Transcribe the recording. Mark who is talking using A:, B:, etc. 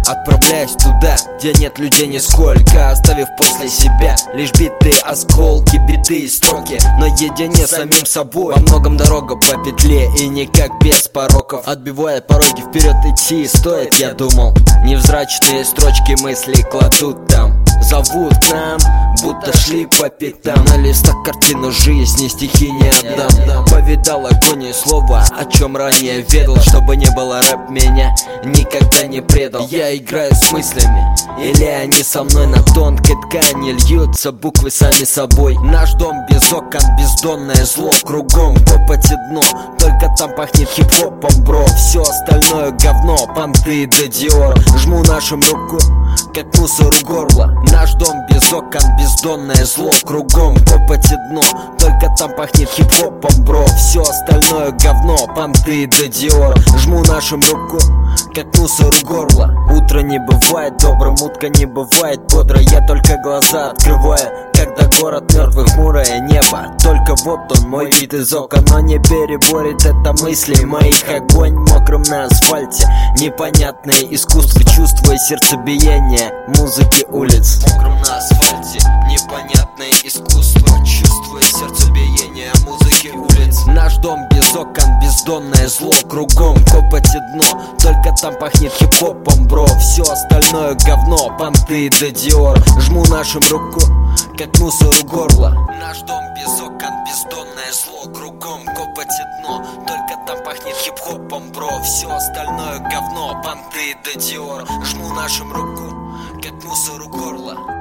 A: Отправляюсь туда, где нет людей нисколько, оставив после себя лишь битые осколки, битые строки, наедине с самим собой. Во многом дорога по петле и никак без пороков, отбивая пороги, вперед идти стоит, я думал. Невзрачные строчки мыслей кладут там, зовут к нам, будто шли по пятам. На листах картину жизни, стихи не отдам. Повидал агонию слова, о чем ранее ведал. Чтобы не было, рэп меня никогда не предал. Я играю с мыслями, или они со мной на тонкой ткани льются буквы сами собой. Наш дом без окон, бездонное зло, кругом копоть и дно, только там пахнет хип-хопом, бро. Все остальное говно, понты да Диор. Жму нашим руку, как мусору горло. Наш дом без окон, бездонное зло, кругом копоть и дно, только там пахнет хип-хопом, бро. Все остальное говно, понты да Диор. Жму нашим руку, как мусору горло. Утро не бывает добрым, утка не бывает бодро. Я только глаза открываю, когда город мертвый, хмурое небо. Только вот он, мой вид из окон, но не переборет это мысли моих. Огонь мокрым на асфальте, непонятное искусство, чувствуя сердцебиение музыки улиц. Мокрым на асфальте, непонятное искусство, чувствуя сердцебиение музыки улиц. Наш дом без окон, бездонное зло, кругом копоть и дно, только там пахнет хип-хопом, бро. Все остальное говно, понты да Диор. Жму нашим руку, как мусору горло. Наш дом без окон, бездонное зло, кругом копоть и дно, только там пахнет хип-хопом, бро. Все остальное говно, понты да Диор. Жму нашим руку, как мусору горло.